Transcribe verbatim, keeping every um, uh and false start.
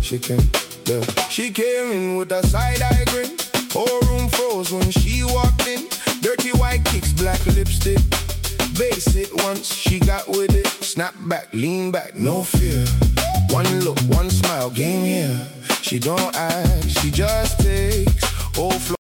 chicken. Yeah. She came in with a side-eye grin. Whole room froze when she walked in. Dirty white kicks, black lipstick. Base it once, she got with it. Snap back, lean back, no fear. One look, one smile, game here. She don't act, she just takes. Oh,